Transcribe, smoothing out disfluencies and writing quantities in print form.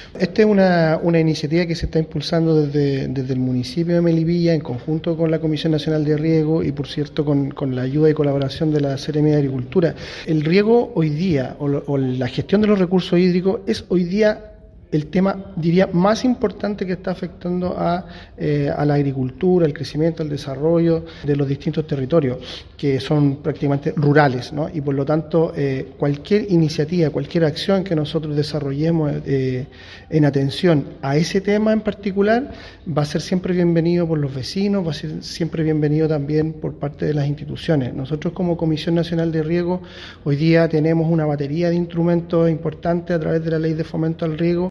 Esta es una iniciativa que se está impulsando desde el municipio de Melipilla en conjunto con la Comisión Nacional de Riego y, por cierto, con la ayuda y colaboración de la Seremía de Agricultura. El riego hoy día, o la gestión de los recursos hídricos, es hoy día el tema, diría, más importante que está afectando a la agricultura, el crecimiento, el desarrollo de los distintos territorios, que son prácticamente rurales, ¿no? Y por lo tanto, cualquier iniciativa, cualquier acción que nosotros desarrollemos en atención a ese tema en particular, va a ser siempre bienvenido por los vecinos, va a ser siempre bienvenido también por parte de las instituciones. Nosotros como Comisión Nacional de Riego, hoy día tenemos una batería de instrumentos importantes a través de la Ley de Fomento al Riego,